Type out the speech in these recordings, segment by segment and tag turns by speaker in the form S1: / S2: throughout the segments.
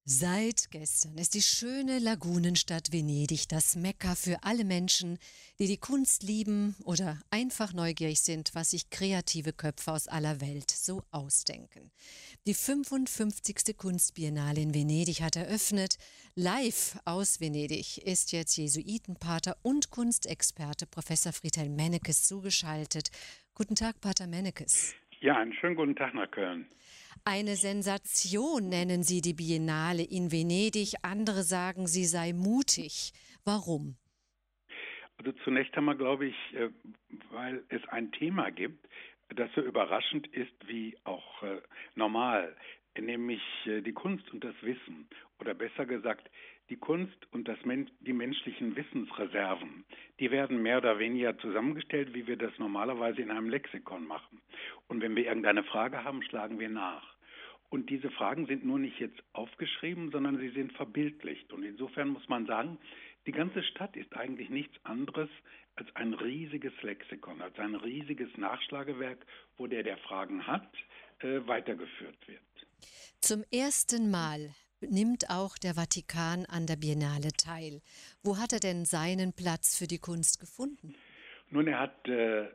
S1: Seit gestern ist die schöne Lagunenstadt Venedig das Mekka für alle Menschen, die die Kunst lieben oder einfach neugierig sind, was sich kreative Köpfe aus aller Welt so ausdenken. Die 55. Kunstbiennale in Venedig hat eröffnet. Live aus Venedig ist jetzt Jesuitenpater und Kunstexperte Professor Friedhelm Mennekes zugeschaltet. Guten Tag, Pater Mennekes.
S2: Ja, einen schönen guten Tag nach Köln.
S1: Eine Sensation nennen Sie die Biennale in Venedig. Andere sagen, sie sei mutig. Warum?
S2: Also zunächst einmal glaube ich, weil es ein Thema gibt, das so überraschend ist wie auch normal, nämlich die Kunst und das Wissen. Oder besser gesagt, die Kunst und die menschlichen Wissensreserven. Die werden mehr oder weniger zusammengestellt, wie wir das normalerweise in einem Lexikon machen. Und wenn wir irgendeine Frage haben, schlagen wir nach. Und diese Fragen sind nur nicht jetzt aufgeschrieben, sondern sie sind verbildlicht. Und insofern muss man sagen, die ganze Stadt ist eigentlich nichts anderes als ein riesiges Lexikon, als ein riesiges Nachschlagewerk, wo der Fragen hat, weitergeführt wird.
S1: Zum ersten Mal nimmt auch der Vatikan an der Biennale teil. Wo hat er denn seinen Platz für die Kunst gefunden?
S2: Nun, er hat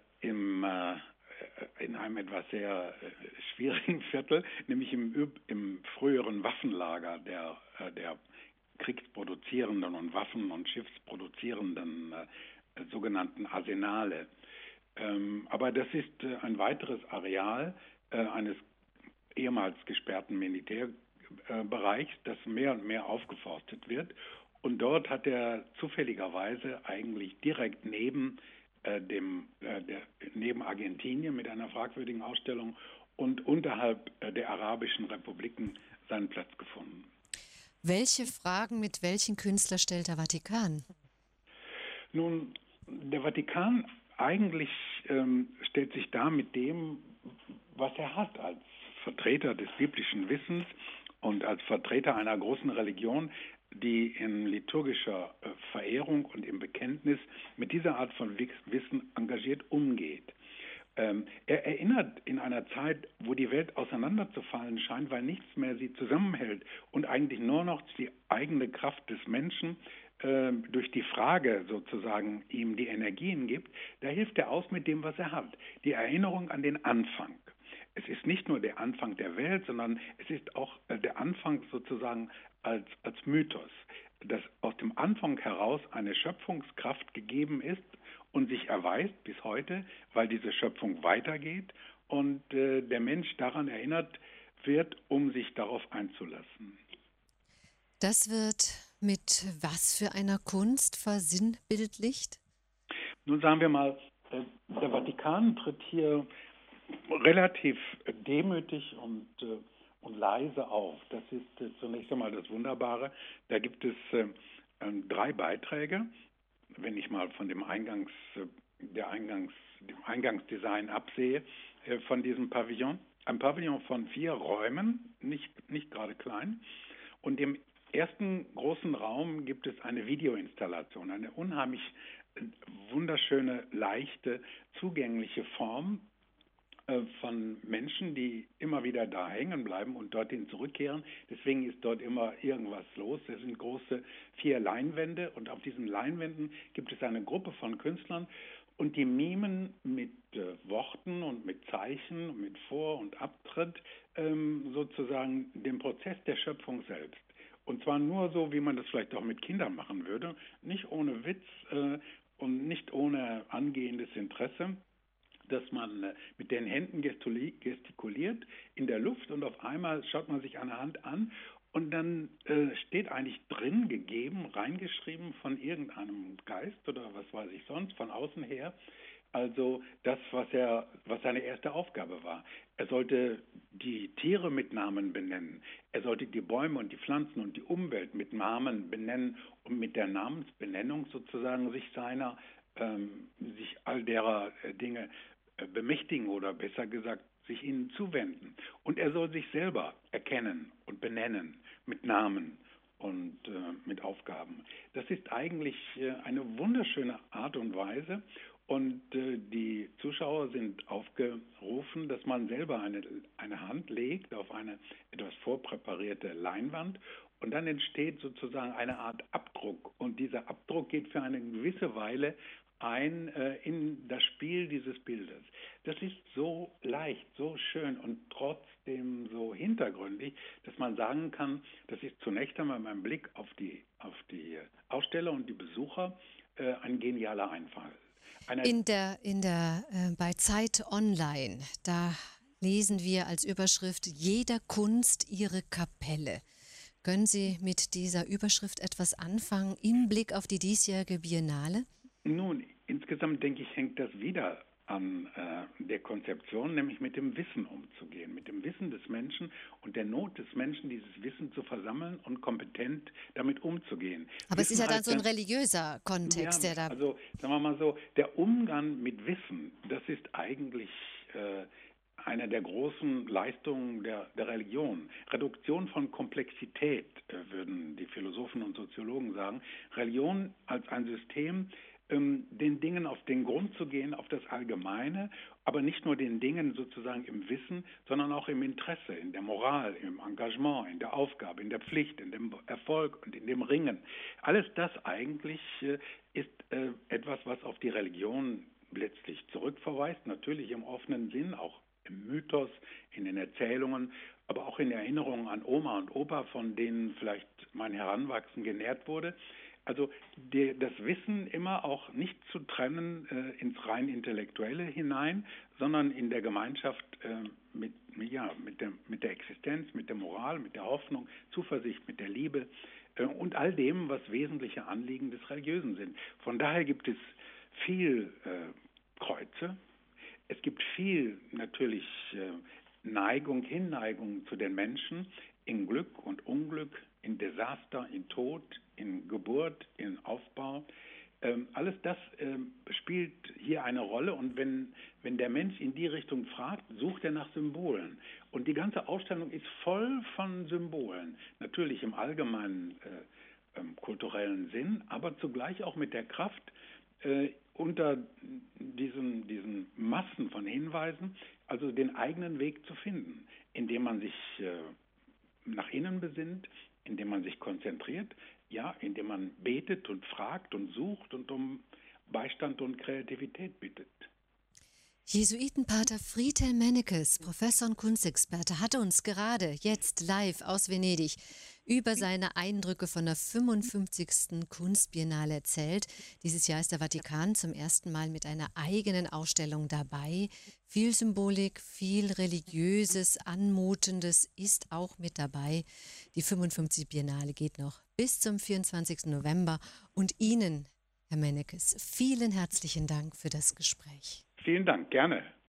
S2: in einem etwas sehr schwierigen Viertel, nämlich im früheren Waffenlager der kriegsproduzierenden und Waffen- und Schiffsproduzierenden sogenannten Arsenale. Aber das ist ein weiteres Areal eines ehemals gesperrten Militärbereichs, das mehr und mehr aufgeforstet wird. Und dort hat er zufälligerweise eigentlich direkt neben Argentinien mit einer fragwürdigen Ausstellung und unterhalb der arabischen Republiken seinen Platz gefunden.
S1: Welche Fragen mit welchen Künstlern stellt der Vatikan?
S2: Nun, der Vatikan eigentlich stellt sich dar mit dem, was er hat, als Vertreter des biblischen Wissens und als Vertreter einer großen Religion, die in liturgischer Verehrung und im Bekenntnis mit dieser Art von Wissen engagiert umgeht. Er erinnert in einer Zeit, wo die Welt auseinanderzufallen scheint, weil nichts mehr sie zusammenhält und eigentlich nur noch die eigene Kraft des Menschen durch die Frage sozusagen ihm die Energien gibt, da hilft er aus mit dem, was er hat. Die Erinnerung an den Anfang. Es ist nicht nur der Anfang der Welt, sondern es ist auch der Anfang sozusagen als Mythos, dass aus dem Anfang heraus eine Schöpfungskraft gegeben ist und sich erweist bis heute, weil diese Schöpfung weitergeht und der Mensch daran erinnert wird, um sich darauf einzulassen.
S1: Das wird mit was für einer Kunst versinnbildlicht?
S2: Nun sagen wir mal, der Vatikan tritt hier relativ demütig und leise auf. Das ist zunächst einmal das Wunderbare. Da gibt es 3 Beiträge, wenn ich mal von dem Eingangsdesign absehe, von diesem Pavillon. Ein Pavillon von 4 Räumen, nicht gerade klein. Und im ersten großen Raum gibt es eine Videoinstallation, eine unheimlich wunderschöne, leichte, zugängliche Form von Menschen, die immer wieder da hängen bleiben und dorthin zurückkehren. Deswegen ist dort immer irgendwas los. Es sind große 4 Leinwände und auf diesen Leinwänden gibt es eine Gruppe von Künstlern und die mimen mit Worten und mit Zeichen und mit Vor- und Abtritt sozusagen den Prozess der Schöpfung selbst. Und zwar nur so, wie man das vielleicht auch mit Kindern machen würde, nicht ohne Witz und nicht ohne angehendes Interesse, dass man mit den Händen gestikuliert in der Luft und auf einmal schaut man sich eine Hand an und dann steht eigentlich drin, gegeben, reingeschrieben von irgendeinem Geist oder was weiß ich sonst, von außen her, also das, was seine erste Aufgabe war. Er sollte die Tiere mit Namen benennen. Er sollte die Bäume und die Pflanzen und die Umwelt mit Namen benennen und mit der Namensbenennung sozusagen sich all derer Dinge bemächtigen oder besser gesagt sich ihnen zuwenden. Und er soll sich selber erkennen und benennen mit Namen und mit Aufgaben. Das ist eigentlich eine wunderschöne Art und Weise und die Zuschauer sind aufgerufen, dass man selber eine Hand legt auf eine etwas vorpräparierte Leinwand Und dann entsteht sozusagen eine Art Abdruck. Und dieser Abdruck geht für eine gewisse Weile in das Spiel dieses Bildes. Das ist so leicht, so schön und trotzdem so hintergründig, dass man sagen kann, das ist zunächst einmal beim Blick auf die Aussteller und die Besucher ein genialer Einfall.
S1: Bei Zeit Online, da lesen wir als Überschrift: Jeder Kunst ihre Kapelle. Können Sie mit dieser Überschrift etwas anfangen im Blick auf die diesjährige Biennale?
S2: Nun, insgesamt denke ich, hängt das wieder an der Konzeption, nämlich mit dem Wissen umzugehen, mit dem Wissen des Menschen und der Not des Menschen, dieses Wissen zu versammeln und kompetent damit umzugehen.
S1: Aber es ist ja dann so ein religiöser Kontext, der da...
S2: Also sagen wir mal so, der Umgang mit Wissen, das ist eigentlich eine der großen Leistungen der Religion. Reduktion von Komplexität, würden die Philosophen und Soziologen sagen. Religion als ein System, den Dingen auf den Grund zu gehen, auf das Allgemeine, aber nicht nur den Dingen sozusagen im Wissen, sondern auch im Interesse, in der Moral, im Engagement, in der Aufgabe, in der Pflicht, in dem Erfolg und in dem Ringen. Alles das eigentlich ist etwas, was auf die Religion letztlich zurückverweist, natürlich im offenen Sinn, auch im Mythos, in den Erzählungen, aber auch in Erinnerungen an Oma und Opa, von denen vielleicht mein Heranwachsen genährt wurde. Also das Wissen immer auch nicht zu trennen ins rein Intellektuelle hinein, sondern in der Gemeinschaft mit der Existenz, mit der Moral, mit der Hoffnung, Zuversicht, mit der Liebe und all dem, was wesentliche Anliegen des Religiösen sind. Von daher gibt es viel Kreuze. Es gibt viel natürlich Hinneigung zu den Menschen in Glück und Unglück, in Desaster, in Tod, in Geburt, in Aufbau. Alles das spielt hier eine Rolle, und wenn der Mensch in die Richtung fragt, sucht er nach Symbolen. Und die ganze Ausstellung ist voll von Symbolen, natürlich im allgemeinen kulturellen Sinn, aber zugleich auch mit der Kraft, unter diesen Massen von Hinweisen, also den eigenen Weg zu finden, indem man sich nach innen besinnt, indem man sich konzentriert, ja, indem man betet und fragt und sucht und um Beistand und Kreativität bittet.
S1: Jesuitenpater Friedhelm Mennekes, Professor und Kunstexperte, hatte uns gerade jetzt live aus Venedig über seine Eindrücke von der 55. Kunstbiennale erzählt. Dieses Jahr ist der Vatikan zum ersten Mal mit einer eigenen Ausstellung dabei. Viel Symbolik, viel Religiöses, Anmutendes ist auch mit dabei. Die 55. Biennale geht noch bis zum 24. November. Und Ihnen, Herr Mennekes, vielen herzlichen Dank für das Gespräch.
S2: Vielen Dank, gerne.